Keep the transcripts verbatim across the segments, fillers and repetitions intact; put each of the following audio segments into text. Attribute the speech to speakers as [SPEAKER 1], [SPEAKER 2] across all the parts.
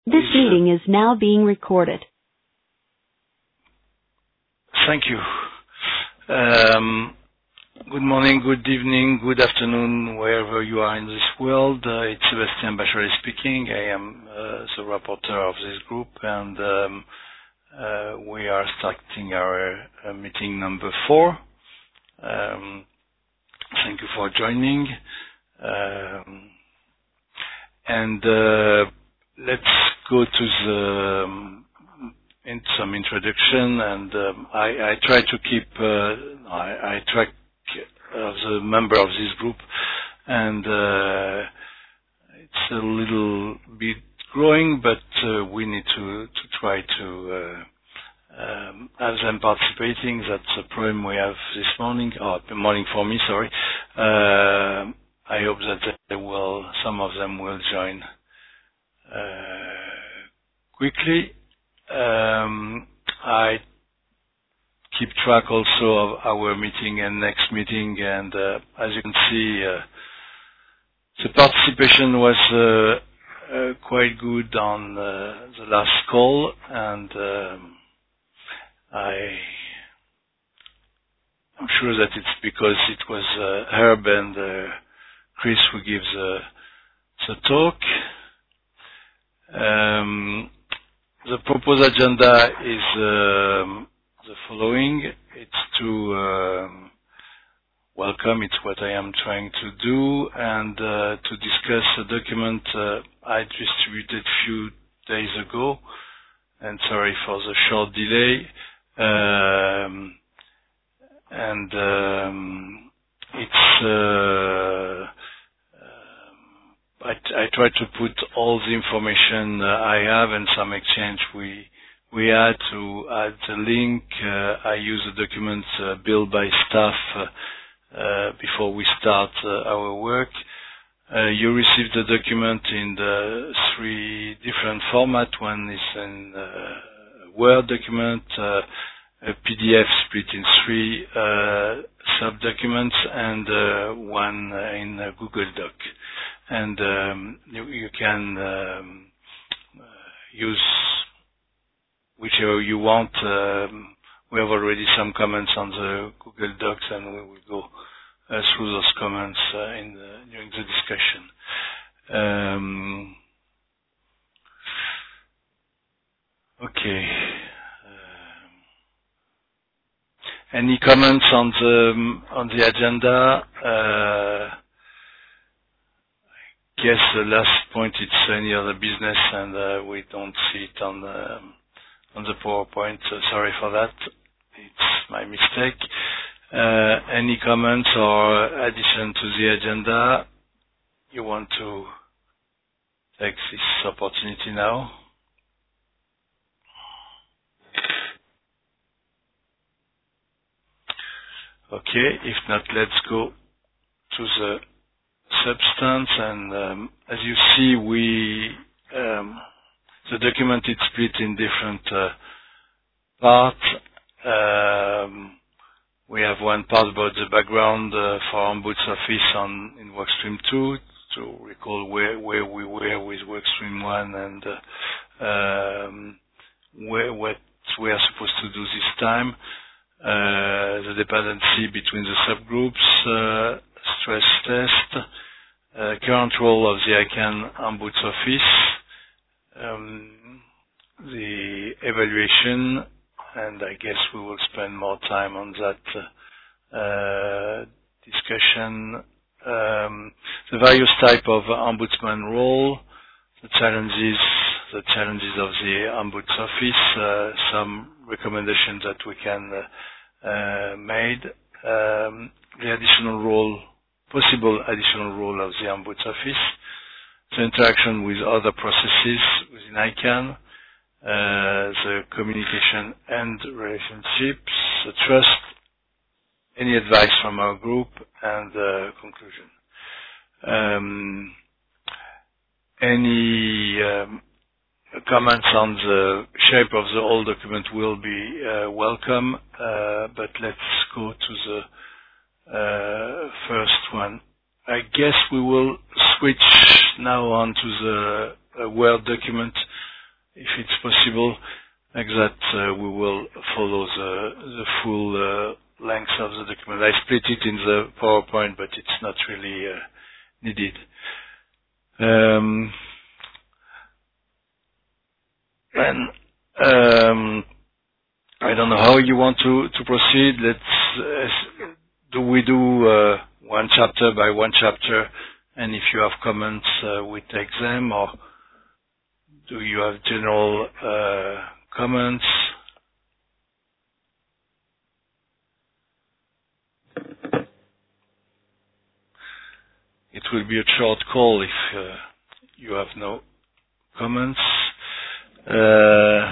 [SPEAKER 1] This meeting is now being recorded.
[SPEAKER 2] Thank you. Um, good morning, good evening, good afternoon, wherever you are in this world. Uh, it's Sébastien Bachelet speaking. I am uh, the rapporteur of this group, and um, uh, we are starting our uh, meeting number four. Um, thank you for joining. Um, and uh, let's go to the um, in some introduction, and um, I, I try to keep uh, I, I track of the member of this group, and uh, it's a little bit growing, but uh, we need to to try to uh, um, have them participating. That's a problem we have this morning, or oh, morning for me, sorry. Uh, I hope that they will, some of them will join uh, quickly. Um, I keep track also of our meeting and next meeting, and uh, as you can see, uh, the participation was uh, uh, quite good on uh, the last call, and um, I, I'm sure that it's because it was uh, Herb and uh, Chris who gives the, the talk. Um, the proposed agenda is um, the following. It's to um, welcome, it's what I am trying to do, and uh, to discuss a document uh, I distributed a few days ago, and sorry for the short delay. Um, and um, it's uh, I, I try to put all the information uh, I have and some exchange we we had to add the link. Uh, I use a document uh, built by staff uh, uh, before we start uh, our work. Uh, you received the document in the three different formats. One is in uh, Word document, uh, a P D F split in three uh, sub-documents, and uh, one uh, in a Google Doc. And um, you, you can um, uh, use whichever you want. Um, we have already some comments on the Google Docs, and we will go uh, through those comments uh, in the, during the discussion. Um, okay. Um, any comments on the on the agenda? Uh, Yes, the last point, it's any other business, and uh, we don't see it on the, on the PowerPoint. So sorry for that. It's my mistake. Uh, any comments or addition to the agenda? You want to take this opportunity now? Okay, if not, let's go to the substance, and um, as you see, we um, the document is split in different uh, parts. Um, we have one part about the background uh, for Ombuds Office on in Workstream two to recall where where we were with Workstream one, and uh, um, where what we are supposed to do this time. Uh, the dependency between the subgroups, uh, stress test, uh, current role of the ICANN Ombuds Office, um, the evaluation, and I guess we will spend more time on that uh, discussion. Um, the various type of ombudsman role, the challenges, the challenges of the Ombuds Office, uh, some recommendations that we can uh, uh, made, um, the additional role, possible additional role of the Ombuds Office, the interaction with other processes within ICANN, uh, the communication and relationships, the trust, any advice from our group, and the conclusion. Um, any um, comments on the shape of the whole document will be uh, welcome, uh, but let's go to the uh, first one. I guess we will switch now on to the uh, Word document if it's possible, like that uh, we will follow the, the full uh, length of the document. I split it in the PowerPoint, but it's not really uh, needed. Um, and um, I don't know how you want to, to proceed. Let's uh, do we do uh, one chapter by one chapter, and if you have comments, uh, we take them, or do you have general uh, comments? It will be a short call if uh, you have no comments. Uh,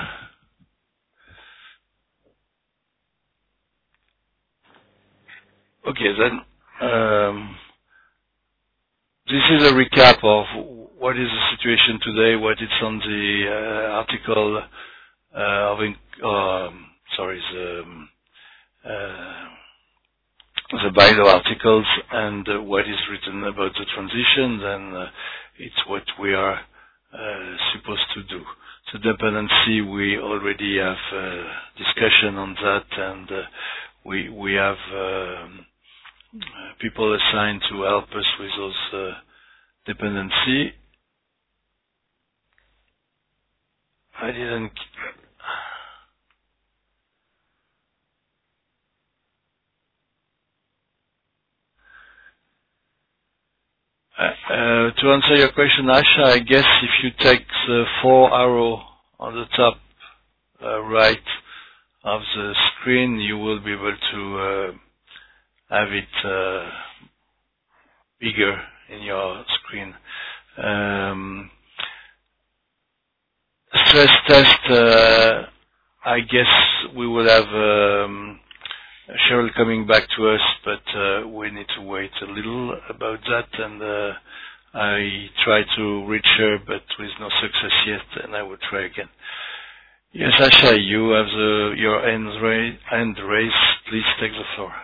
[SPEAKER 2] okay, then um, this is a recap of what is the situation today, what is on the uh, article uh, of, um, sorry, the, um, uh, the bio articles, and uh, what is written about the transition. Then uh, it's what we are uh, supposed to do. The dependency, we already have uh, discussion on that, and uh, we we have um, people assigned to help us with those uh, dependency. I didn't. Uh, uh, to answer your question, Asha, I guess if you take the four arrow on the top uh, right of the screen, you will be able to uh, have it uh, bigger in your screen. Um, stress test, uh, I guess we will have um, Cheryl coming back to us, but uh, we need to wait a little about that, and uh, I tried to reach her, but with no success yet, and I will try again. Yes, Asha, you have the, your hand raised. Hand raised. Please take the floor.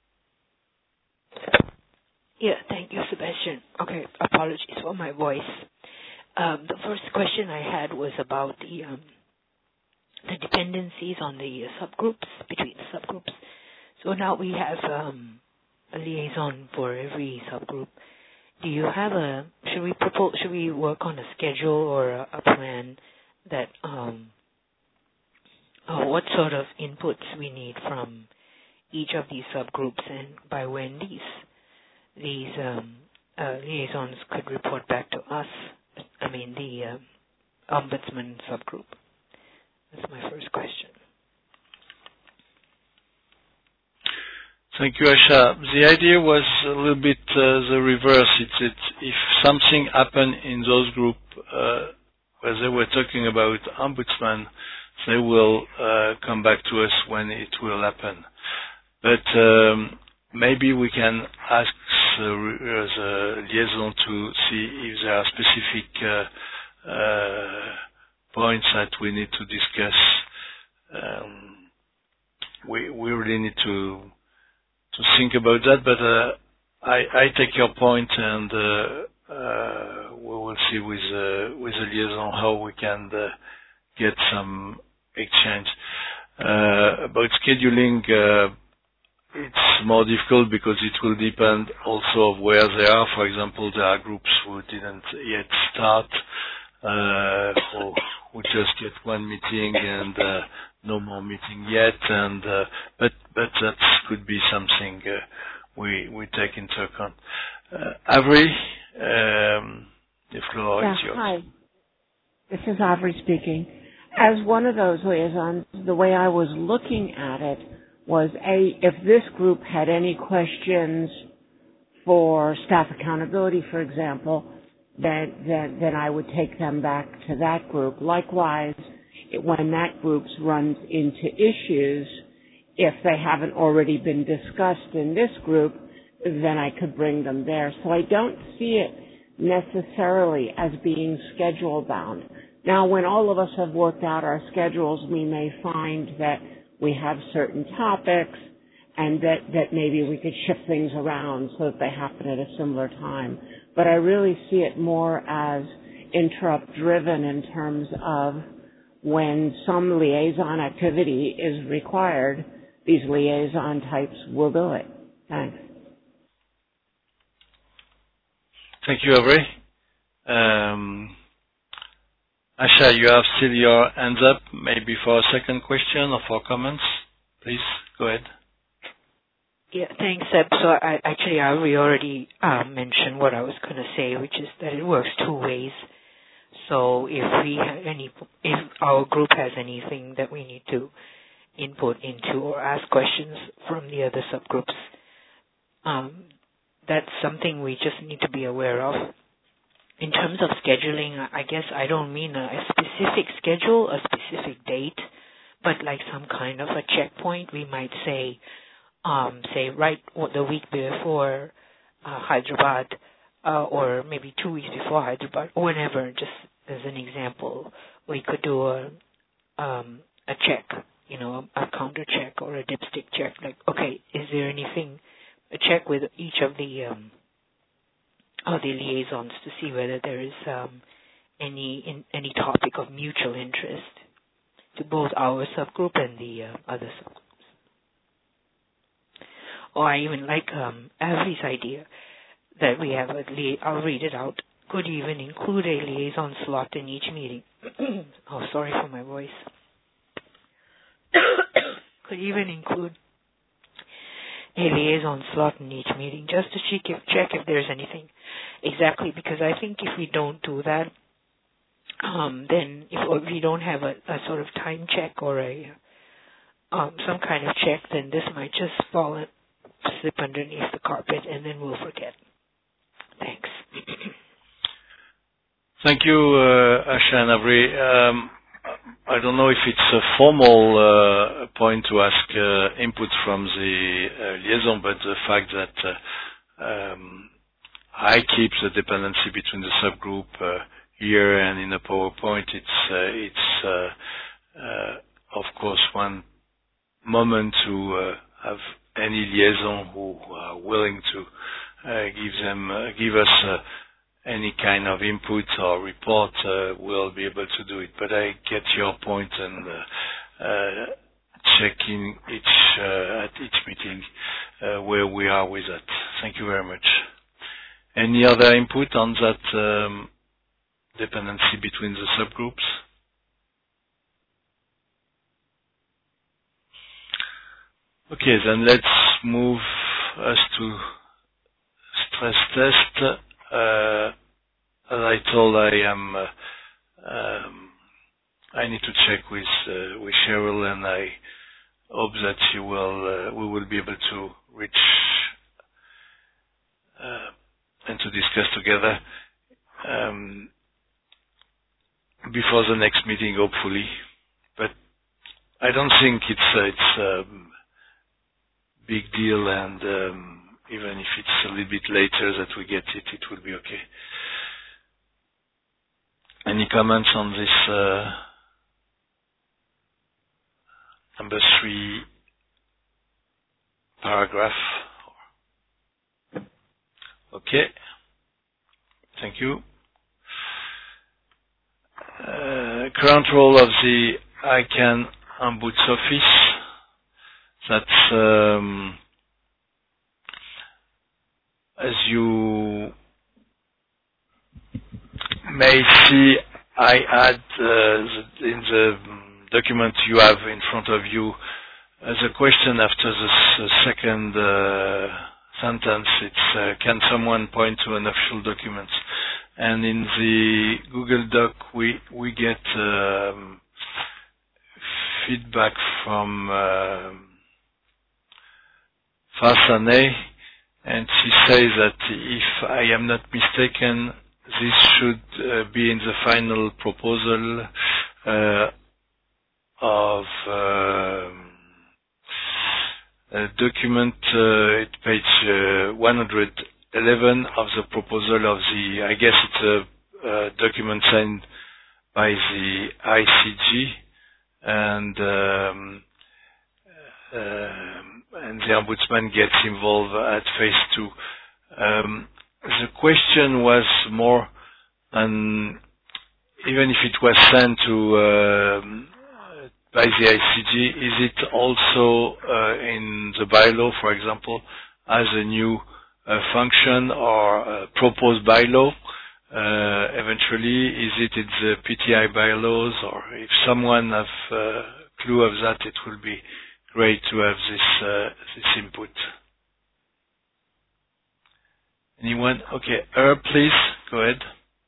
[SPEAKER 3] Yeah, thank you, Sebastian. Okay, apologies for my voice. Um, the first question I had was about the um, the dependencies on the uh, subgroups, between the subgroups. So now we have um, a liaison for every subgroup. Do you have a, should we propose, should we work on a schedule or a, a plan that, um, uh, what sort of inputs we need from each of these subgroups, and by when these, these um, uh, liaisons could report back to us, I mean the uh, ombudsman subgroup? That's my first question.
[SPEAKER 2] Thank you, Asha. The idea was a little bit uh, the reverse. It's, it's if something happened in those groups uh, where they were talking about ombudsman, they will uh, come back to us when it will happen. But um, maybe we can ask the, the liaison to see if there are specific uh, uh, points that we need to discuss. Um, we we really need to to think about that, but uh, I, I take your point, and uh, uh, we will see with uh, with the liaison how we can uh, get some exchange. Uh, about scheduling, uh, it's more difficult because it will depend also of where they are. For example, there are groups who didn't yet start, uh, or who just get one meeting and uh, no more meeting yet, and uh, but but that could be something uh, we we take into account. Uh, Avery, um, the floor
[SPEAKER 4] yeah,
[SPEAKER 2] is yours.
[SPEAKER 4] Hi, this is Avery speaking. As one of those liaisons, the way I was looking at it was, A, if this group had any questions for staff accountability, for example, then then, then I would take them back to that group. Likewise, when that group runs into issues, if they haven't already been discussed in this group, then I could bring them there. So I don't see it necessarily as being schedule bound. Now, when all of us have worked out our schedules, we may find that we have certain topics and that, that maybe we could shift things around so that they happen at a similar time. But I really see it more as interrupt driven in terms of when some liaison activity is required, these liaison types will do it. Thanks.
[SPEAKER 2] Thank you, Avery. Um, Asha, you have still your hands up, maybe for a second question or for comments. Please, go ahead.
[SPEAKER 3] Yeah, thanks, Seb. So I, actually, I we already uh, mentioned what I was going to say, which is that it works two ways. So if we have any, if our group has anything that we need to input into or ask questions from the other subgroups, um, that's something we just need to be aware of. In terms of scheduling, I guess I don't mean a, a specific schedule, a specific date, but like some kind of a checkpoint. We might say, um, say right the week before uh, Hyderabad, uh, or maybe two weeks before Hyderabad, or whenever. Just as an example, we could do a um, a check, you know, a, a counter check or a dipstick check. Like, okay, is there anything? A check with each of the um, of the liaisons to see whether there is um, any in, any topic of mutual interest to both our subgroup and the uh, other subgroups. Or I even like um, Avery's idea that we have a li- I'll read it out. Could even include a liaison slot in each meeting. Oh, sorry for my voice. Could even include a liaison slot in each meeting, just to check if, check if there's anything. Exactly, because I think if we don't do that, um, then if we don't have a, a sort of time check or a um, some kind of check, then this might just fall and slip underneath the carpet, and then we'll forget. Thanks.
[SPEAKER 2] Thank you, uh, Asha and Avery. Um, I don't know if it's a formal uh, point to ask uh, input from the uh, liaison, but the fact that uh, um, I keep the dependency between the subgroup uh, here and in the PowerPoint, it's, uh, it's uh, uh, of course one moment to uh, have any liaison who are willing to uh, give them, uh, give us uh, any kind of input or report, uh, will be able to do it. But I get your point and uh, uh, checking each uh, at each meeting uh, where we are with that. Thank you very much. Any other input on that um, dependency between the subgroups? Okay, then let's move us to stress test. Uh, as I told, I am. Uh, um, I need to check with uh, with Cheryl, and I hope that she will. Uh, we will be able to reach uh, and to discuss together um, before the next meeting, hopefully. But I don't think it's uh, it's a big deal, and um, even if it's a little bit later that we get it, it will be okay. Any comments on this uh, number three paragraph? Okay. Thank you. Uh, current role of the I CANN Ombuds Office. That's um, as you may see, I add uh, the, in the document you have in front of you as a question after the second uh, sentence. It's uh, can someone point to an official document? And in the Google Doc, we we get um, feedback from uh, Farsane, and she says that if I am not mistaken, this should uh, be in the final proposal uh, of uh, a document uh, at page uh, one hundred eleven of the proposal of the, I guess it's a, a document signed by the I C G, and um, uh, and the Ombudsman gets involved at phase two. Um, the question was more on even if it was sent to um, by the I C G, is it also uh, in the bylaw, for example, as a new uh, function or uh, proposed bylaw? Uh, eventually, is it in the P T I bylaws, or if someone has a uh, clue of that, it will be great to have this uh, this input. Anyone? Okay, Herb, please go ahead.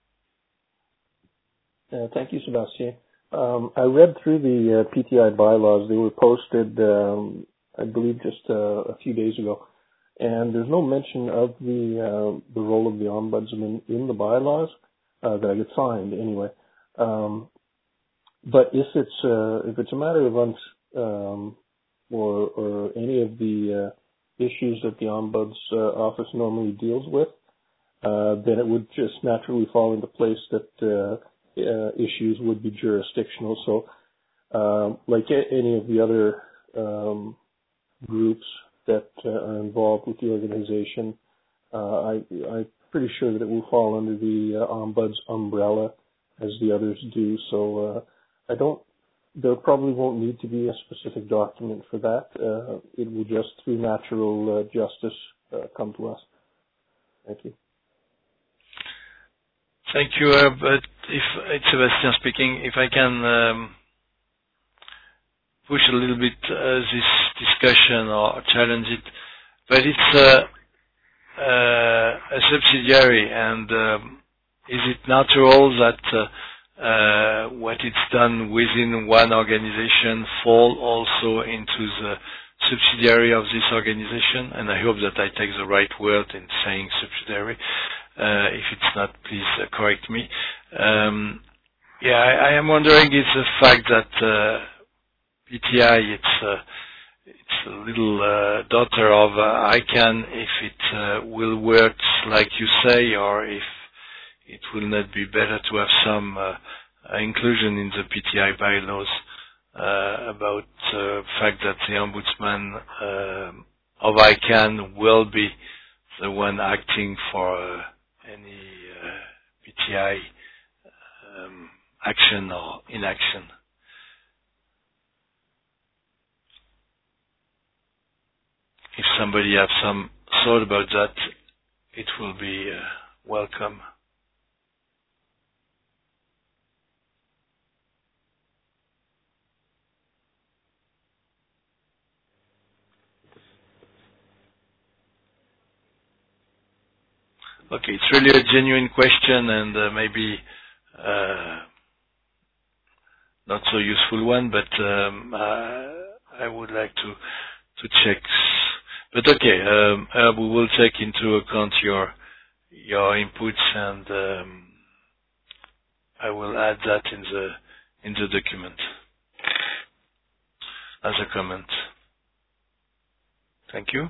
[SPEAKER 5] Uh, thank you, Sebastien. Um, I read through the uh, P T I bylaws. They were posted, um, I believe, just uh, a few days ago, and there's no mention of the uh, the role of the ombudsman in the bylaws uh, that I could find anyway. Um, but if it's uh, if it's a matter of uns, um, or or any of the uh, issues that the ombuds uh, office normally deals with, uh, then it would just naturally fall into place that uh, uh, issues would be jurisdictional. So, uh, like a- any of the other um, groups that uh, are involved with the organization, uh, I, I'm pretty sure that it will fall under the uh, ombuds umbrella as the others do. So, uh, I don't. There probably won't need to be a specific document for that. Uh, it will just, through natural uh, justice, uh, come to us. Thank you.
[SPEAKER 2] Thank you, Herb. But if it's Sebastien speaking, if I can um, push a little bit uh, this discussion or challenge it, but it's uh, uh, a subsidiary, and um, is it natural that uh, uh, what it's done within one organization fall also into the subsidiary of this organization? And I hope that I take the right word in saying subsidiary. Uh, if it's not, please uh, correct me. Um, yeah, I, I am wondering if the fact that uh, P T I, it's uh, it's a little uh, daughter of uh, I CAN, if it uh, will work like you say, or if it will not be better to have some uh, uh, inclusion in the P T I bylaws uh, about the uh, fact that the ombudsman uh, of I CAN will be the one acting for uh, any uh, P T I um, action or inaction. If somebody has some thought about that, it will be uh, welcome. Okay, it's really a genuine question, and uh, maybe uh, not so useful one, but um, uh, I would like to to check. But okay, um, uh, we will take into account your your inputs, and um, I will add that in the in the document as a comment. Thank you.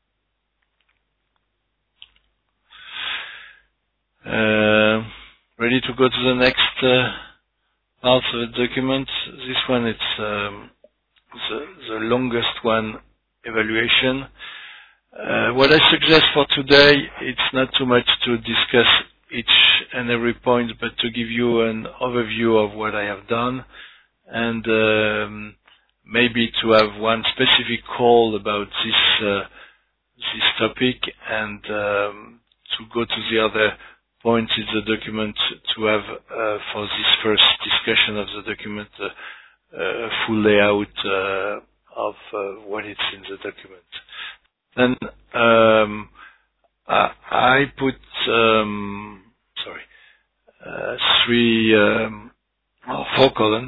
[SPEAKER 2] Uh, ready to go to the next uh, part of the document. This one, it's um, the, the longest one, evaluation. Uh, what I suggest for today, it's not too much to discuss each and every point, but to give you an overview of what I have done, and um, maybe to have one specific call about this uh, this topic, and um, to go to the other points in the document to have uh, for this first discussion of the document uh, a full layout uh, of uh, what is in the document. Then um, I, I put um, sorry uh, three um, or four columns,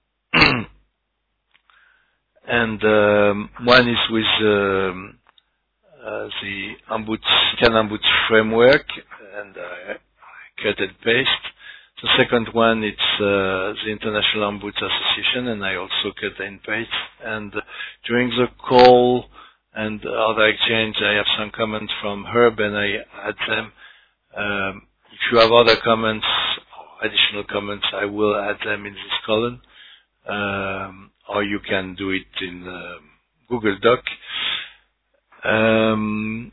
[SPEAKER 2] and um, one is with um, uh, the ombuds, CAN ombuds framework, and I, I cut and paste. The second one, it's uh, the International Ombuds Association, and I also cut and paste. And uh, during the call and other exchange, I have some comments from Herb, and I add them. Um, if you have other comments, additional comments, I will add them in this column, um, or you can do it in uh, Google Doc. Um,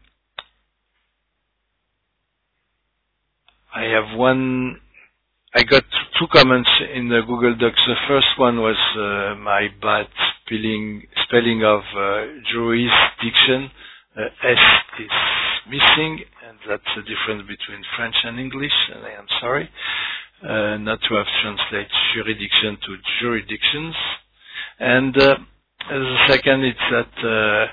[SPEAKER 2] I have one. I got two two comments in the Google Docs. The first one was uh, my bad spelling, spelling of uh, jurisdiction. Uh, S is missing, and that's the difference between French and English, and I am sorry uh, not to have translated jurisdiction to jurisdictions. And uh, the second is that uh,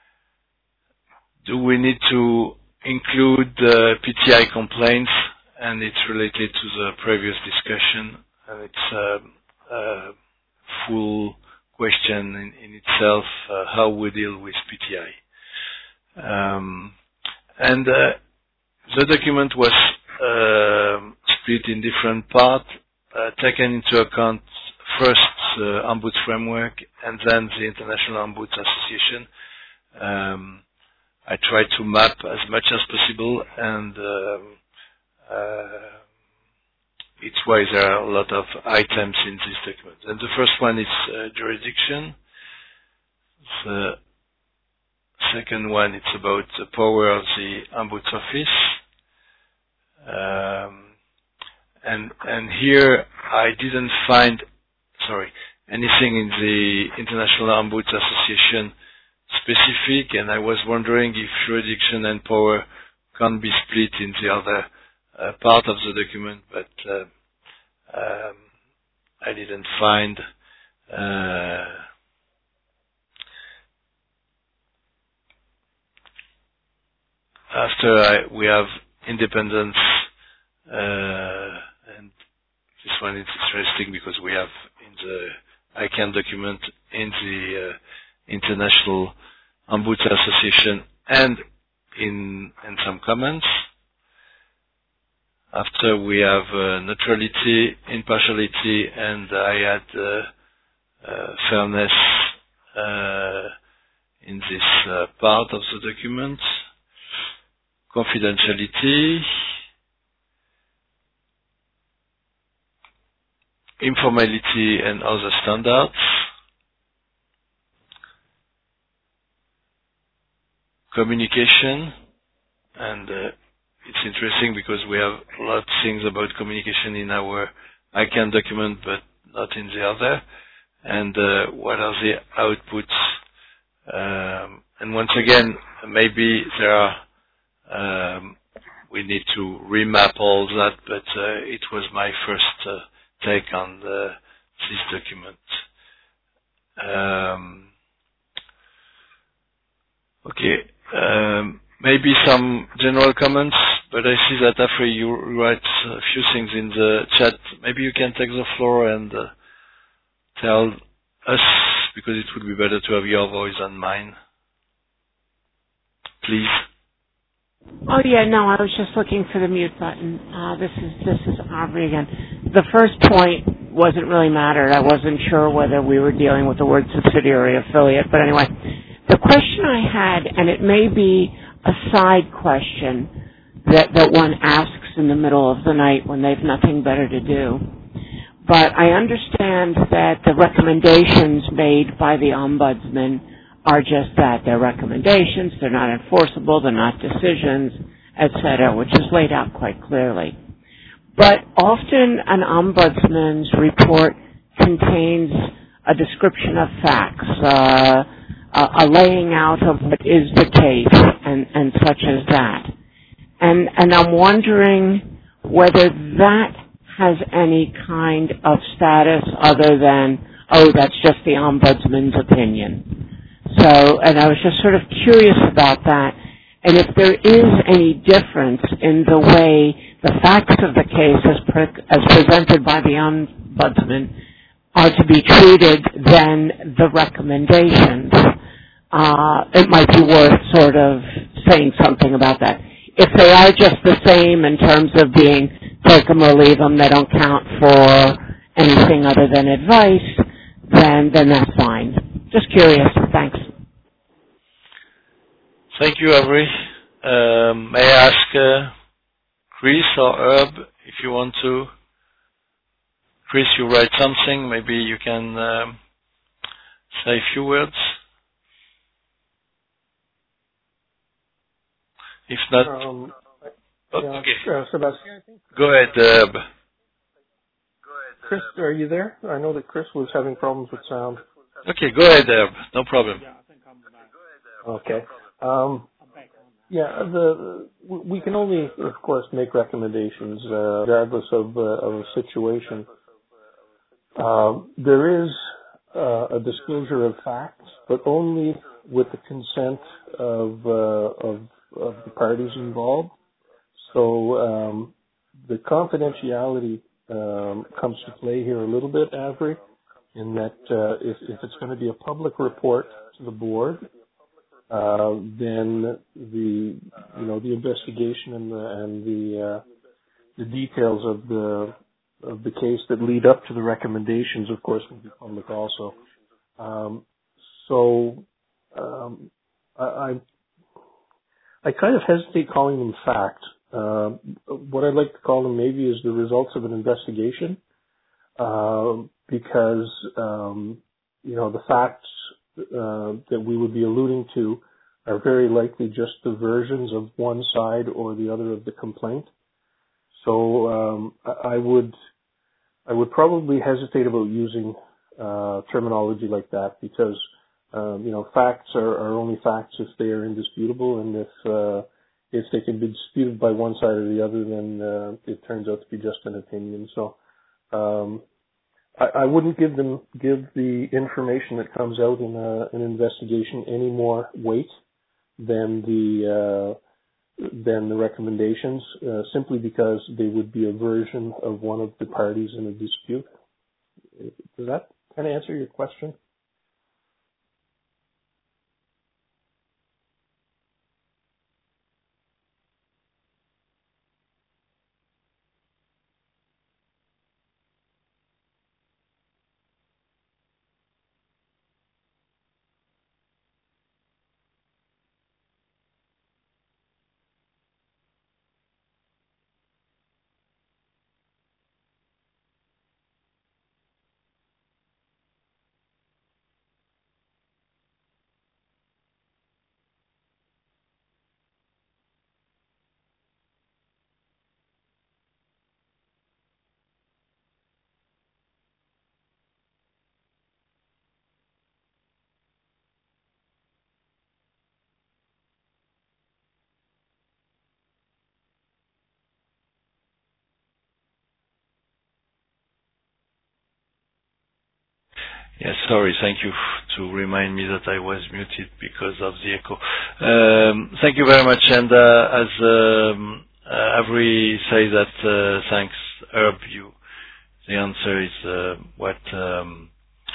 [SPEAKER 2] do we need to include uh, P T I complaints, and it's related to the previous discussion, and it's uh, a full question in, in itself, uh, how we deal with P T I. Um, and uh, the document was uh, split in different parts, uh, taken into account first the uh, Ombuds framework and then the International Ombuds Association. Um, I tried to map as much as possible, and um, uh, it's why there are a lot of items in this document. And the first one is uh, jurisdiction. The second one, it's about the power of the Ombuds Office. Um, and and here I didn't find, sorry, anything in the International Ombuds Association specific, and I was wondering if jurisdiction and power can be split in the other uh, part of the document, but uh, um, I didn't find uh, after I, we have independence, uh, and this one is interesting because we have in the I C A N document in the uh, International Ombuds Association and in, in some comments. After we have uh, neutrality, impartiality, and I had uh, uh, fairness uh, in this uh, part of the document. Confidentiality, informality and other standards, communication, and uh, it's interesting because we have a lot of things about communication in our I C A N document, but not in the other. And uh, what are the outputs? Um, and once again, maybe there are Um, we need to remap all that, but uh, it was my first uh, take on the, this document. Um, okay, um, maybe some general comments, but I see that after you write a few things in the chat, maybe you can take the floor and uh, tell us, because it would be better to have your voice than mine. Please.
[SPEAKER 4] Oh yeah, no, I was just looking for the mute button. Uh, this is this is Aubrey again. The first point wasn't really mattered. I wasn't sure whether we were dealing with the word subsidiary or affiliate, but anyway, the question I had, and it may be a side question that that one asks in the middle of the night when they've nothing better to do, but I understand that the recommendations made by the ombudsman are just that. They're recommendations, they're not enforceable, they're not decisions, et cetera, which is laid out quite clearly. But often an ombudsman's report contains a description of facts, uh, a, a laying out of what is the case, and, and such as that. And, and I'm wondering whether that has any kind of status other than, oh, that's just the ombudsman's opinion. So, and I was just sort of curious about that, and if there is any difference in the way the facts of the case as, pre- as presented by the ombudsman are to be treated than the recommendations. Uh, it might be worth sort of saying something about that. If they are just the same in terms of being take them or leave them, they don't count for anything other than advice, then then that's fine. Just curious. Thanks.
[SPEAKER 2] Thank you, Avery. Um, may I ask uh, Chris or Herb if you want to? Chris, you write something. Maybe you can um, say a few words. If not,
[SPEAKER 5] Um,
[SPEAKER 2] oh,
[SPEAKER 5] yeah,
[SPEAKER 2] okay.
[SPEAKER 5] uh, Sebastian, I think.
[SPEAKER 2] Go ahead, Herb.
[SPEAKER 5] Chris, are you there? I know that Chris was having problems with sound.
[SPEAKER 2] Okay, go ahead, Herb. No problem.
[SPEAKER 5] Okay. Um, yeah, the we can only, of course, make recommendations uh, regardless of, uh, of the situation. Um, there is uh, a disclosure of facts, but only with the consent of uh, of, of the parties involved. So um, the confidentiality um, comes to play here a little bit, Avery, in that uh, if, if it's going to be a public report to the board, uh, then the you know the investigation and the and the uh, the details of the of the case that lead up to the recommendations, of course, will be public also. Um, so um, I, I I kind of hesitate calling them fact. Uh, what I'd like to call them maybe is the results of an investigation, uh, because um, you know the facts uh, that we would be alluding to are very likely just the versions of one side or the other of the complaint. So um, I, I would I would probably hesitate about using uh, terminology like that because um, you know facts are, are only facts if they are indisputable, and if uh, if they can be disputed by one side or the other, then uh, it turns out to be just an opinion. So um, I, I wouldn't give them give the information that comes out in a, an investigation any more weight than the uh, than the recommendations, uh, simply because they would be a version of one of the parties in a dispute. Does that kind of answer your question?
[SPEAKER 2] Yes, sorry. Thank you f- to remind me that I was muted because of the echo. Um, Thank you very much. And uh, as um, uh, Avery say that, uh, thanks, Herb, you, the answer is uh, what um,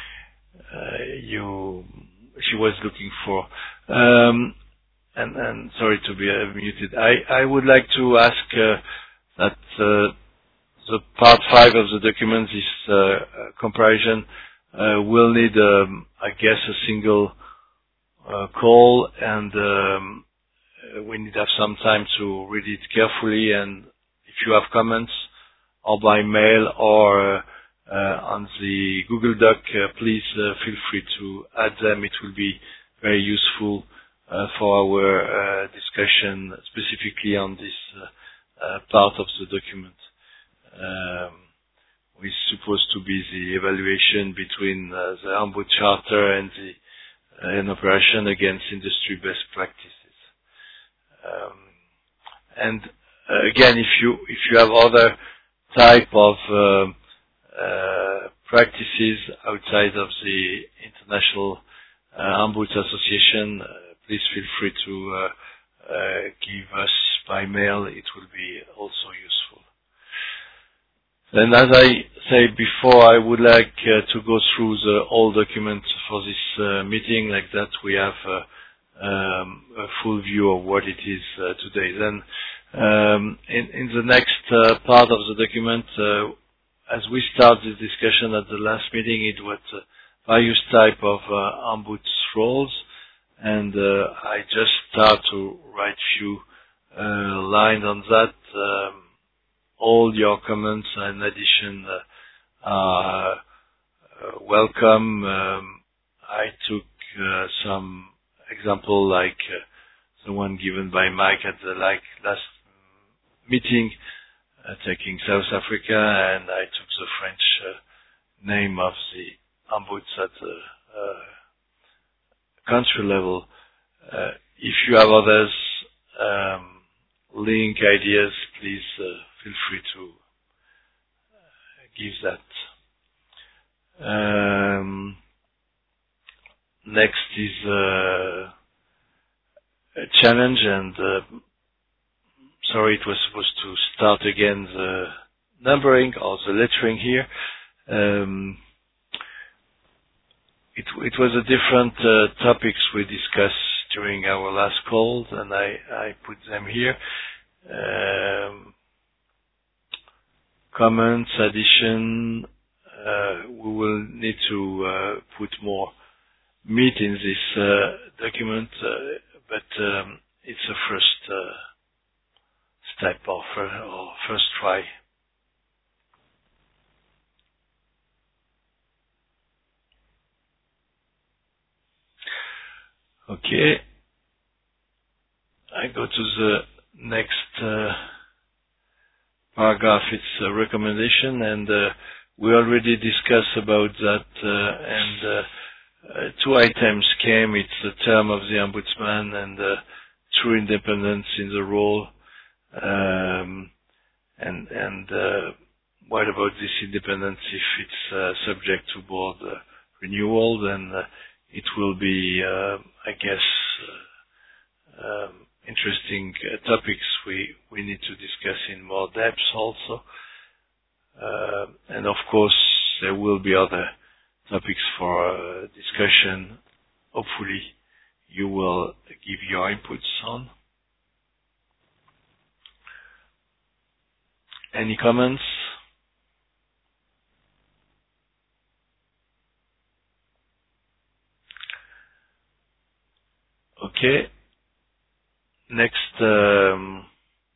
[SPEAKER 2] uh, you she was looking for. Um, And and sorry to be uh, muted. I I would like to ask uh, that uh, the part five of the document, this uh, uh, comparison, uh, will need, um, I guess, a single uh, call, and um, uh, we need to have some time to read it carefully. And if you have comments, or by mail, or uh, uh, on the Google Doc, uh, please uh, feel free to add them. It will be very useful uh, for our uh, discussion, specifically on this uh, uh, part of the document. Um, which is supposed to be the evaluation between uh, the Humboldt Charter and the uh, an operation against industry best practices. Um, and uh, again, if you if you have other type of uh, uh, practices outside of the International uh, Humboldt Association, uh, please feel free to uh, uh, give us by mail. It will be also useful. And as I said before, I would like uh, to go through the whole document for this uh, meeting. Like that, we have uh, um, a full view of what it is uh, today. Then, um, in, in the next uh, part of the document, uh, as we start this discussion at the last meeting, it was uh, various type of uh, Humbudt's roles, and uh, I just start to write few uh, lines on that. Um, All your comments in addition uh, are uh, welcome. Um, I took uh, some example like uh, the one given by Mike at the like last meeting uh, taking South Africa, and I took the French uh, name of the ombuds at the uh, country level. Uh, if you have others, um, link ideas, please uh, feel free to uh, give that. Um, next is uh, a challenge, and uh, sorry, it was supposed to start again the numbering or the lettering here. Um, it, it was a different uh, topics we discussed during our last call, and I, I put them here. Um, comments, addition, uh, we will need to uh, put more meat in this uh, document, uh, but um, it's a first uh, step or, fir- or first try. Okay, I go to the next uh, paragraph. It's a recommendation, and uh, we already discussed about that, uh, and uh, uh, two items came. It's the term of the ombudsman and uh, true independence in the role, um, and and uh, what about this independence if it's uh, subject to board uh, renewal? Then uh, it will be, uh, I guess, uh, um, interesting uh, topics we, we need to discuss in more depth also. Uh, and of course, there will be other topics for uh, discussion. Hopefully, you will give your inputs on. Any comments? Okay. Next, um,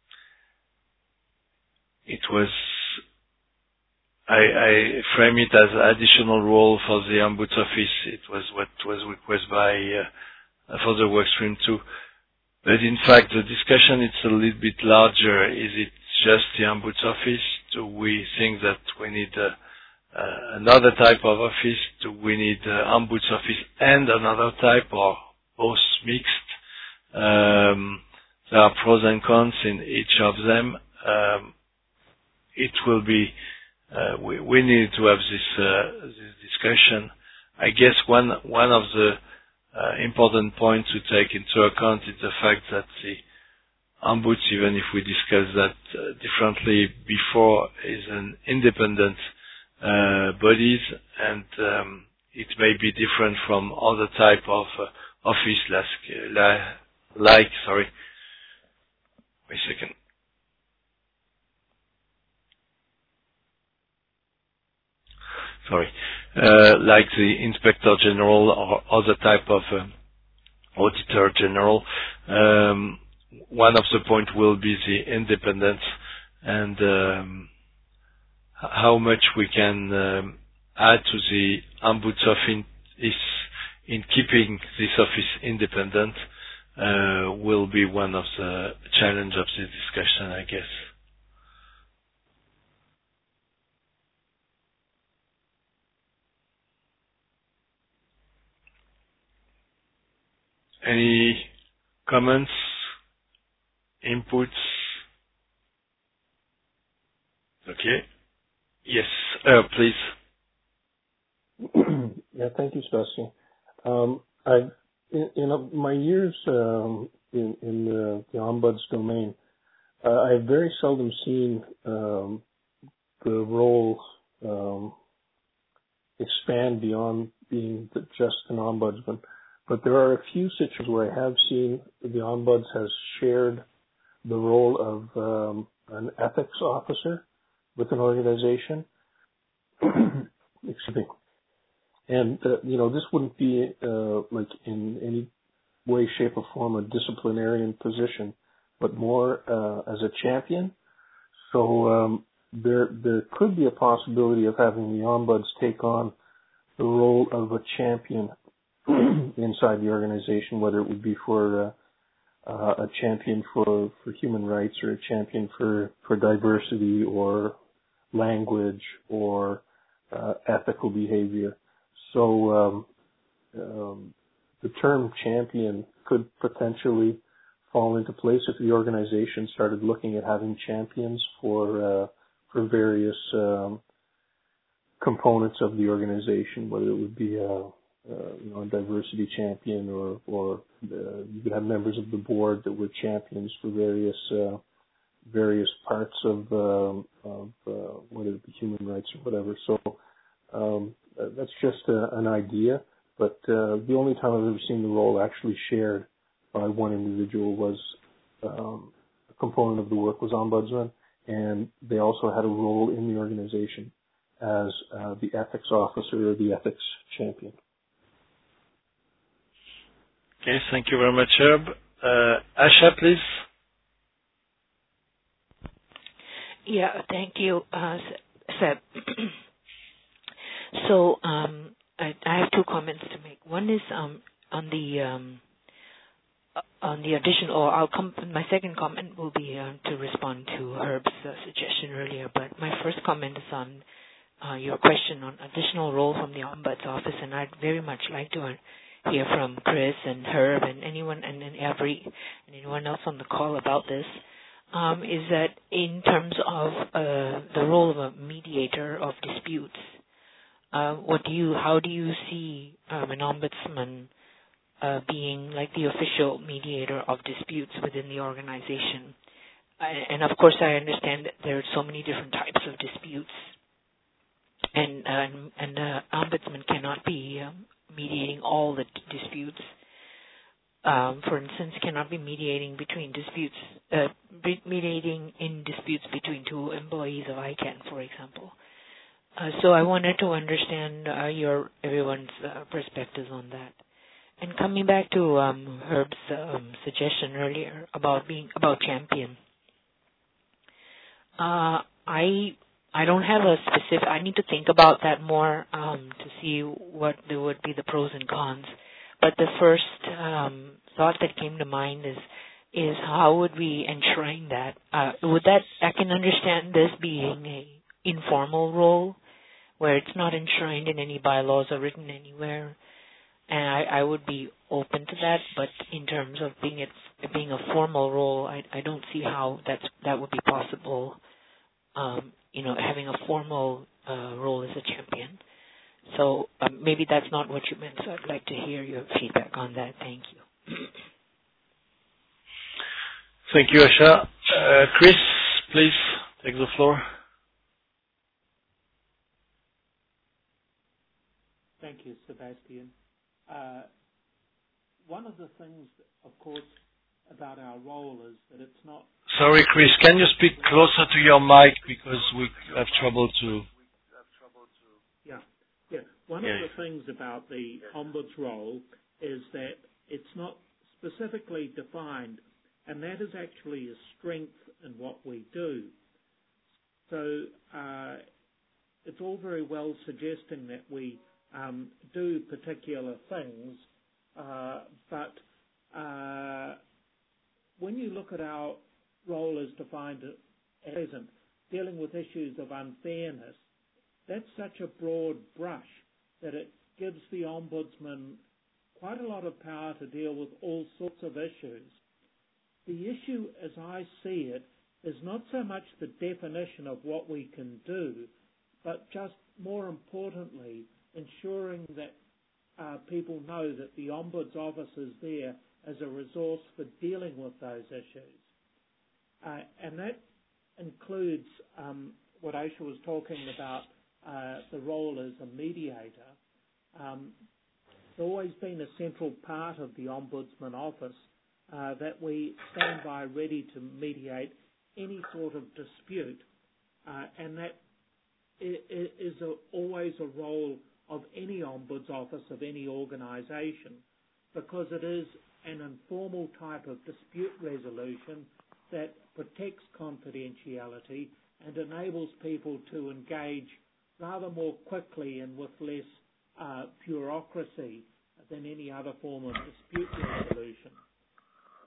[SPEAKER 2] it was, I, I frame it as additional role for the Ombuds Office. It was what was requested by, uh, for the workstream too. But in fact, the discussion is a little bit larger. Is it just the Ombuds Office? Do we think that we need uh, uh, another type of office? Do we need uh, Ombuds Office and another type, or both mixed? Um, there are pros and cons in each of them. Um, it will be, uh, we, we need to have this, uh, this discussion. I guess one, one of the uh, important points to take into account is the fact that the Ombuds, even if we discuss that uh, differently before, is an independent uh, bodies, and um, it may be different from other type of uh, office, like, like, sorry, wait a second. Sorry, uh, like the Inspector General or other type of uh, Auditor General. Um, one of the points will be the independence and um, how much we can um, add to the Ombuds Office in keeping this office independent uh, will be one of the challenge of this discussion, I guess. Any comments, inputs? Okay. Yes, uh, please.
[SPEAKER 5] Yeah, thank you, Sebastien. Um, I, in, in my years um, in, in the, the ombuds domain, uh, I've very seldom seen um, the role um, expand beyond being just an ombudsman. But there are a few situations where I have seen the ombuds has shared the role of um, an ethics officer with an organization. Excuse me. And, uh, you know, this wouldn't be uh, like in any way, shape, or form a disciplinarian position, but more uh, as a champion. So um, there there could be a possibility of having the ombuds take on the role of a champion inside the organization, whether it would be for uh, uh, a champion for, for human rights or a champion for, for diversity or language or uh, ethical behavior. So um, um, the term champion could potentially fall into place if the organization started looking at having champions for uh, for various um, components of the organization, whether it would be a, a you know a diversity champion or or uh, you could have members of the board that were champions for various uh, various parts of um, of uh, whether it be human rights or whatever. So um, that's just a, an idea, but uh, the only time I've ever seen the role actually shared by one individual was um, a component of the work was ombudsman, and they also had a role in the organization as uh, the ethics officer or the ethics champion.
[SPEAKER 2] Okay, thank you very much, Herb. Uh, Asha, please.
[SPEAKER 3] Yeah, thank you, uh, Seb. so um, I, I have two comments to make. One is um, on the um, on the additional, or I'll come. My second comment will be uh, to respond to Herb's uh, suggestion earlier. But my first comment is on uh, your question on additional role from the Ombuds office, and I'd very much like to hear from Chris and Herb and anyone and, and every and anyone else on the call about this. Um, is that in terms of uh, the role of a mediator of disputes? Uh, what do you? How do you see um, an ombudsman uh, being like the official mediator of disputes within the organization? I, and of course, I understand that there are so many different types of disputes, and uh, and the ombudsman cannot be um, mediating all the disputes. Um, for instance, cannot be mediating between disputes, uh, mediating in disputes between two employees of I CANN, for example. Uh, so I wanted to understand uh, your everyone's uh, perspectives on that. And coming back to um, Herb's um, suggestion earlier about being about champion, uh, I I don't have a specific. I need to think about that more um, to see what there would be the pros and cons. But the first um, thought that came to mind is is how would we enshrine that? Uh, would that I can understand this being a informal role where it's not enshrined in any bylaws or written anywhere, and I, I would be open to that. But in terms of being it being a formal role, I, I don't see how that's that would be possible. Um, you know, having a formal uh, role as a champion. So um, maybe that's not what you meant, so I'd like to hear your feedback on that. Thank you.
[SPEAKER 2] Thank you, Asha. Uh, Chris, please take the floor.
[SPEAKER 6] Thank you, Sebastian. Uh, one of the things, of course, about our role is that it's not...
[SPEAKER 2] Sorry, Chris, can you speak closer to your mic because we have trouble to...
[SPEAKER 6] Yeah. Yeah, one
[SPEAKER 2] yeah.
[SPEAKER 6] of the things about the Ombuds role is that it's not specifically defined, and that is actually a strength in what we do. So uh, it's all very well suggesting that we um, do particular things, uh, but uh, when you look at our role as defined at present, dealing with issues of unfairness, that's such a broad brush that it gives the Ombudsman quite a lot of power to deal with all sorts of issues. The issue, as I see it, is not so much the definition of what we can do, but just more importantly, ensuring that uh, people know that the Ombuds office is there as a resource for dealing with those issues. Uh, and that includes um, what Aisha was talking about, Uh, the role as a mediator. Um, it's always been a central part of the Ombudsman office uh, that we stand by ready to mediate any sort of dispute, uh, and that is a, always a role of any Ombuds office of any organisation, because it is an informal type of dispute resolution that protects confidentiality and enables people to engage rather more quickly and with less uh, bureaucracy than any other form of dispute resolution.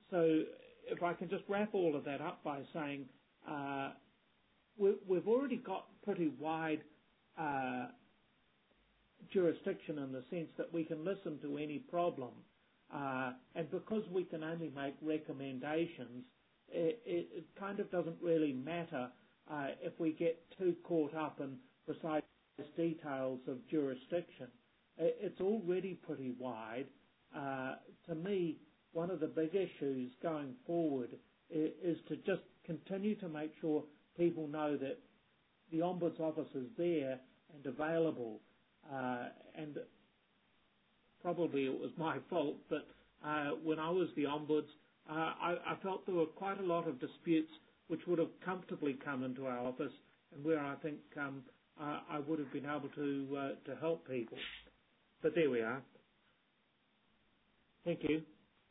[SPEAKER 6] so if I can just wrap all of that up by saying uh, we, we've already got pretty wide uh, jurisdiction in the sense that we can listen to any problem. Uh, and because we can only make recommendations, it, it, it kind of doesn't really matter uh, if we get too caught up in precise details of jurisdiction. It, it's already pretty wide. Uh, to me, one of the big issues going forward is, is to just continue to make sure people know that the Ombuds Office is there and available. Uh, and probably it was my fault, but uh, when I was the Ombuds, uh, I, I felt there were quite a lot of disputes which would have comfortably come into our office, and where I think um, uh, I would have been able to uh, to help people. But there we are. Thank you.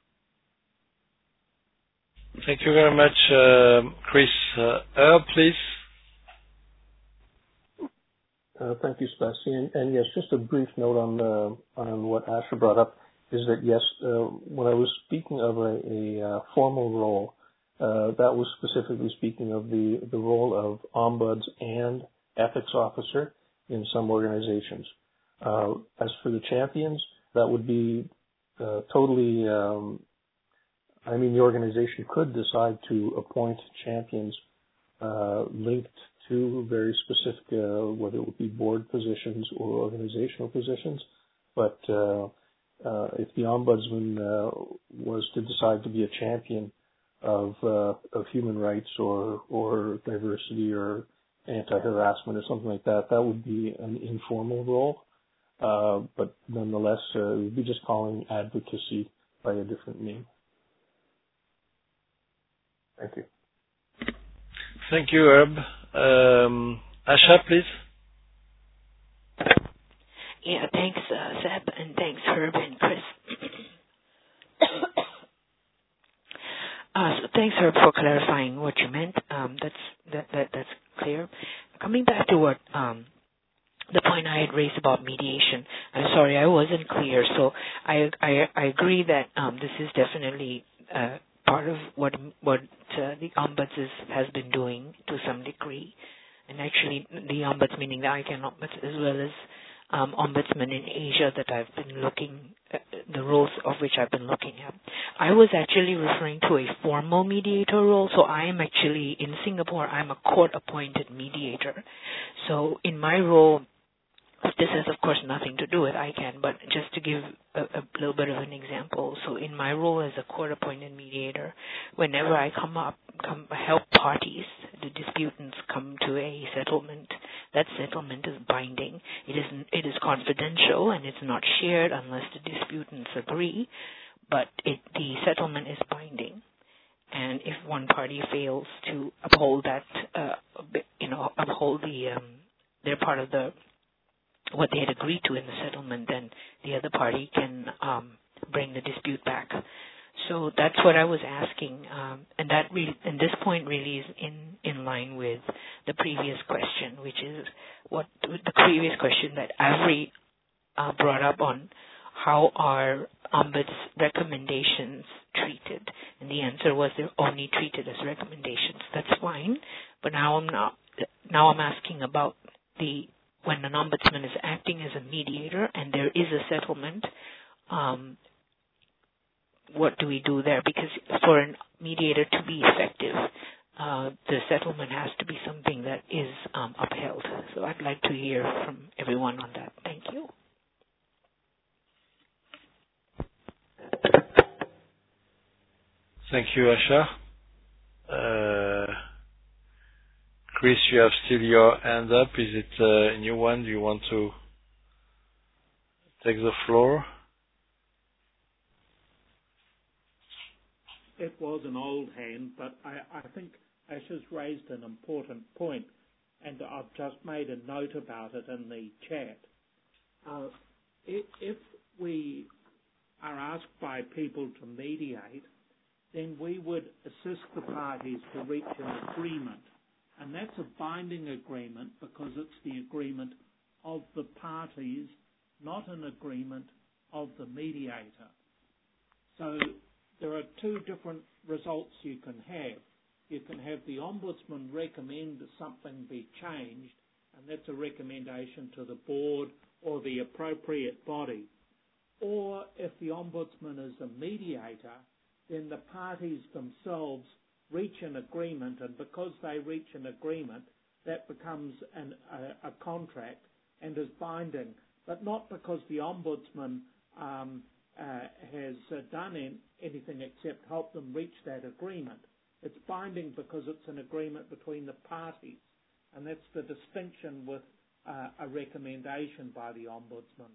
[SPEAKER 2] Thank you very much, uh, Chris. Uh, Herb, please.
[SPEAKER 5] Uh, thank you, Sebastian. And yes, just a brief note on uh, on what Asher brought up is that yes, uh, when I was speaking of a, a uh, formal role, uh, that was specifically speaking of the the role of ombuds and ethics officer in some organizations. Uh, as for the champions, that would be uh, totally. Um, I mean, the organization could decide to appoint champions uh, linked to very specific, uh, whether it would be board positions or organizational positions. But uh, uh, if the ombudsman uh, was to decide to be a champion of uh, of human rights or or diversity or anti-harassment or something like that, that would be an informal role. Uh, but nonetheless, uh, it would be just calling advocacy by a different name. Thank you.
[SPEAKER 2] Thank you, Herb. Um, Asha, please.
[SPEAKER 3] Yeah, thanks, uh, Seb, and thanks, Herb and Chris. uh, so thanks, Herb, for clarifying what you meant. Um, that's that, that that's clear. Coming back to what um, the point I had raised about mediation, I'm sorry, I wasn't clear. So I I, I agree that um, this is definitely uh, part of what what uh, the Ombuds is, has been doing to some degree, and actually the Ombuds, meaning the I CAN Ombuds, as well as um, Ombudsman in Asia that I've been looking at, the roles of which I've been looking at. I was actually referring to a formal mediator role, so I am actually, in Singapore, I'm a court-appointed mediator. So in my role, this has, of course, nothing to do with I CAN, but just to give a, a little bit of an example. So in my role as a court-appointed mediator, whenever I come up, come help parties, the disputants come to a settlement, that settlement is binding. It is, it is confidential, and it's not shared unless the disputants agree, but it, the settlement is binding. And if one party fails to uphold that, uh, you know, uphold the, um, their part of the what they had agreed to in the settlement, then the other party can um, bring the dispute back. So that's what I was asking, um, and that really, and this point really is in, in line with the previous question, which is what the previous question that Avery uh, brought up on how are Ombuds recommendations treated, and the answer was they're only treated as recommendations. That's fine, but now I'm not. Now I'm asking about the when an ombudsman is acting as a mediator and there is a settlement, um, what do we do there? Because for a mediator to be effective, uh, the settlement has to be something that is um, upheld. So I'd like to hear from everyone on that. Thank you.
[SPEAKER 2] Thank you, Asha. Uh, Chris, you have still your hand up. Is it uh, a new one? Do you want to take the floor?
[SPEAKER 6] It was an old hand, but I, I think Asha's raised an important point, and I've just made a note about it in the chat. Uh, if, if we are asked by people to mediate, then we would assist the parties to reach an agreement. And that's a binding agreement because it's the agreement of the parties, not an agreement of the mediator. So there are two different results you can have. You can have the Ombudsman recommend that something be changed, and that's a recommendation to the board or the appropriate body. Or if the Ombudsman is a mediator, then the parties themselves reach an agreement, and because they reach an agreement, that becomes an, a, a contract and is binding, but not because the Ombudsman um, uh, has uh, done in, anything except help them reach that agreement. It's binding because it's an agreement between the parties, and that's the distinction with uh, a recommendation by the Ombudsman.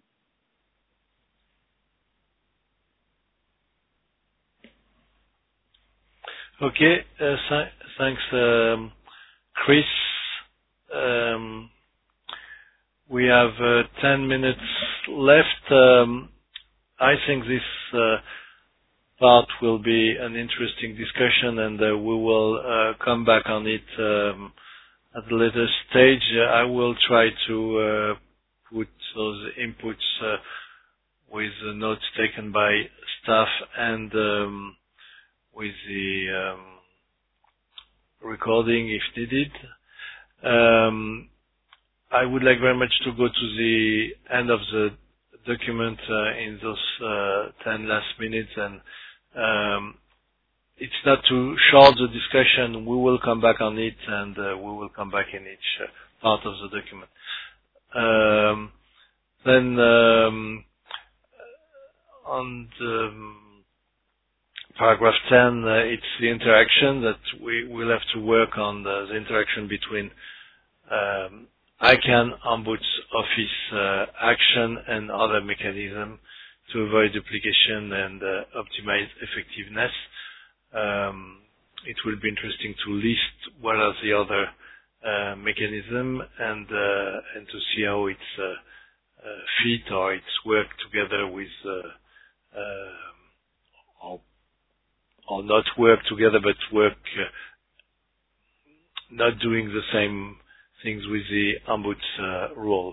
[SPEAKER 2] Okay, uh, th- thanks, um, Chris. Um, we have uh, ten minutes left. Um, I think this uh, part will be an interesting discussion, and uh, we will uh, come back on it um, at a later stage. Uh, I will try to uh, put those inputs uh, with the notes taken by staff and um, with the um, recording if needed. Um, I would like very much to go to the end of the document uh, in those uh, ten last minutes, and um, it's not to short the discussion. We will come back on it, and uh, we will come back in each uh, part of the document. Um, then um, on the um, paragraph ten, uh, it's the interaction that we will have to work on, the, the interaction between um, I CAN, Ombuds Office uh, action and other mechanisms to avoid duplication and uh, optimize effectiveness. Um, it will be interesting to list what are the other uh, mechanisms and uh, and to see how it's uh, uh, fit or it's work together with uh, uh, or or not work together, but work uh, not doing the same things with the Ombuds uh, role.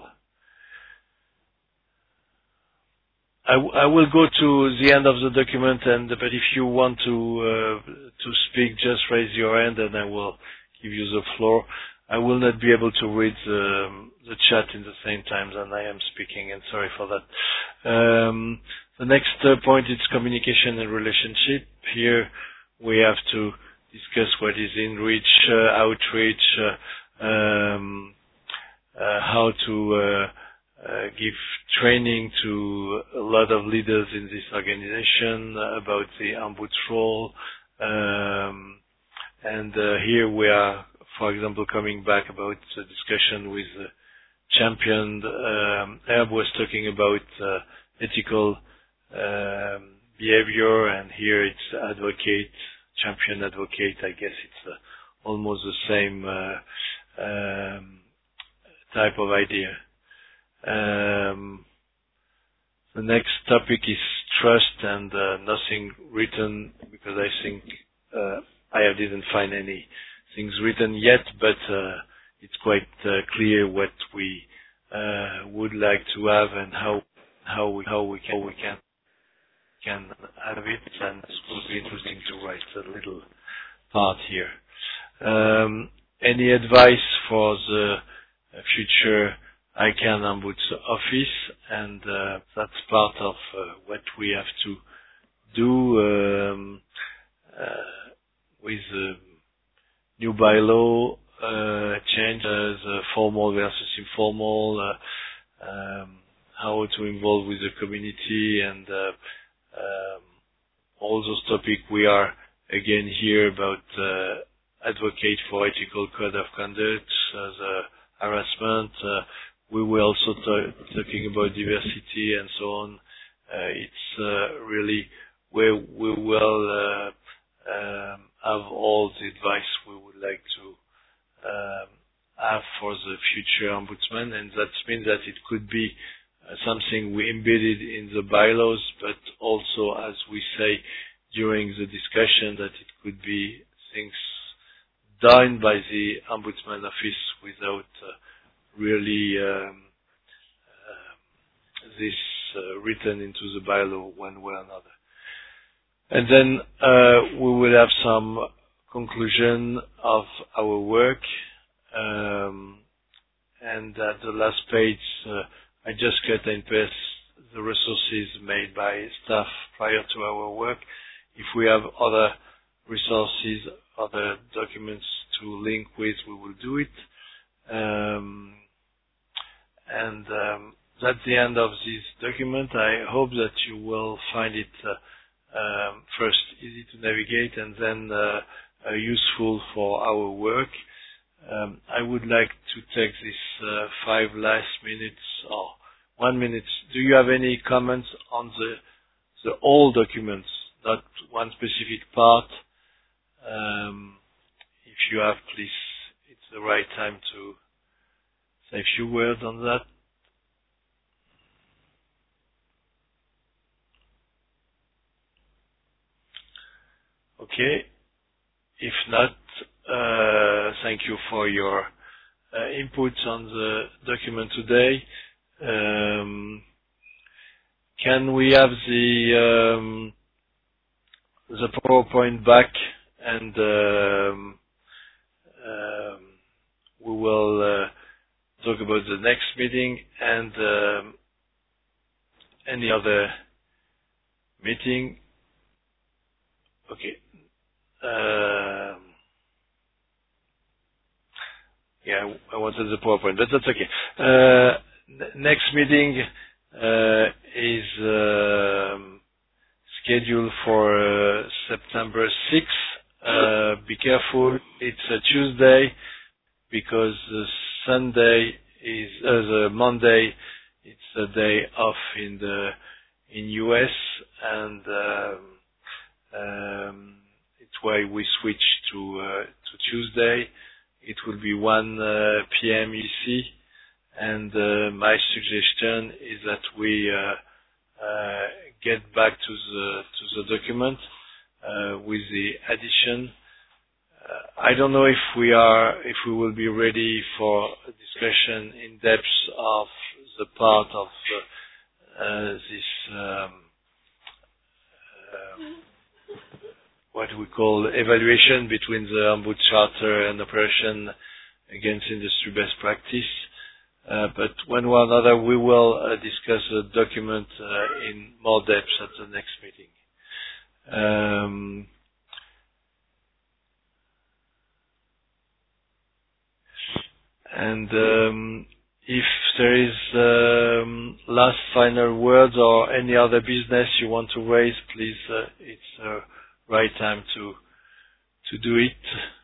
[SPEAKER 2] I, w- I will go to the end of the document, and but if you want to uh, to speak, just raise your hand, and I will give you the floor. I will not be able to read the, the chat in the same time that I am speaking, and sorry for that. Um, the next uh, point is communication and relationship. Here we have to discuss what is in-reach, uh, outreach, uh, um, uh, how to uh, uh, give training to a lot of leaders in this organization about the Ombuds role. Um, and uh, here we are, for example, coming back about the discussion with uh, Champion. Um, Herb was talking about uh, ethical um, behavior, and here it's advocate, champion advocate. I guess it's uh, almost the same uh, um, type of idea. Um, the next topic is trust, and uh, nothing written because I think uh, I didn't find any things written yet, but uh, it's quite uh, clear what we uh, would like to have and how how we how we can we can can have it, and it would be interesting to write a little part here. Um, any advice for the future I CAN Ombuds Office, and uh, that's part of uh, what we have to do um, uh, with the new bylaw uh, changes, uh, formal versus informal, uh, um, how to involve with the community, and uh, um, all those topics. We are again here about uh, advocate for ethical code of conduct, uh, the harassment. Uh, we were also t- talking about diversity and so on. Uh, it's uh, really where we will uh, um, have all the advice we would like to um, have for the future ombudsman, and that means that it could be uh, something we embedded in the bylaws, but also, as we say during the discussion, that it could be things done by the Ombudsman Office without uh, really um, uh, this uh, written into the bylaw one way or another. And then uh, we will have some conclusion of our work. Um, and at the last page, uh, I just cut and paste the resources made by staff prior to our work. If we have other resources, other documents to link with, we will do it. Um, and um, that's the end of this document. I hope that you will find it uh, um, first easy to navigate and then uh, uh, useful for our work. Um, I would like to take this uh, five last minutes or one minute. Do you have any comments on the the whole documents, not one specific part? Um, if you have, please, it's the right time to say a few words on that. Okay. If not, uh, thank you for your uh, inputs on the document today. Um, can we have the um, the PowerPoint back, and um, um, we will uh, talk about the next meeting and um, any other meeting. Okay. Um, yeah, I wanted the PowerPoint, but that's okay. Uh, n- next meeting uh, is um, scheduled for uh, September sixth. Uh, be careful, it's a Tuesday because the Sunday is uh, the Monday. It's a day off in the in U S and um, um, it's why we switched to uh, to Tuesday. It will be one uh, p m E C, and uh, my suggestion is that we uh, uh, get back to the to the document uh, with the addition. Uh, I don't know if we are if we will be ready for a discussion in depth of the part of uh, uh, this um, uh, what we call evaluation between the Ombud Charter and operation against industry best practice. Uh, but one way or another, we will uh, discuss the document uh, in more depth at the next meeting. Um, and um, if there is um, last final words or any other business you want to raise, please, uh, it's uh, right time to to do it.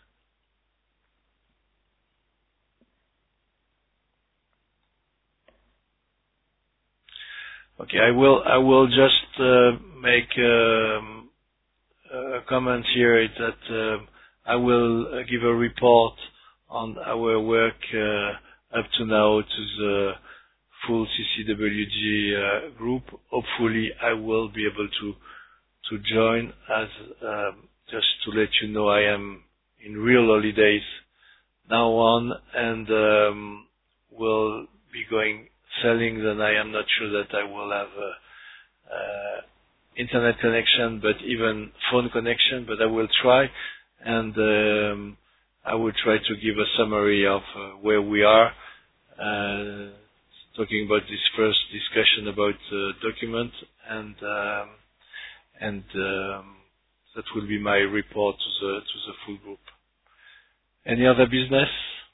[SPEAKER 2] Okay, I will I will just uh, make um, a comment here that uh, I will uh, give a report on our work uh, up to now to the full C C W G uh, group. Hopefully, I will be able to to join, as um, just to let you know, I am in real holidays now on, and um, will be going selling. Then I am not sure that I will have a, uh, internet connection, but even phone connection. But I will try, and um, I will try to give a summary of uh, where we are, uh, talking about this first discussion about the document, and. Um, and um, that will be my report to the to the full group. Any other business?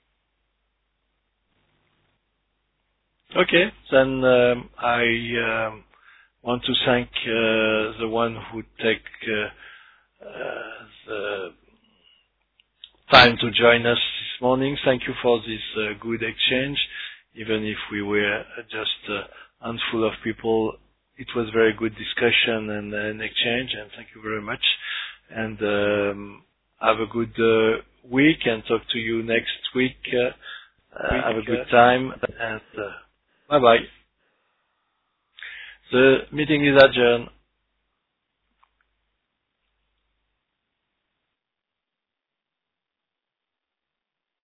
[SPEAKER 2] Okay, then um, I um, want to thank uh, the one who take uh, uh, the time to join us this morning. Thank you for this uh, good exchange, even if we were just a handful of people. It was very good discussion and, and exchange, and thank you very much. And um, have a good uh, week, and talk to you next week. Uh, uh, have a good time, and uh, bye-bye. The meeting is adjourned.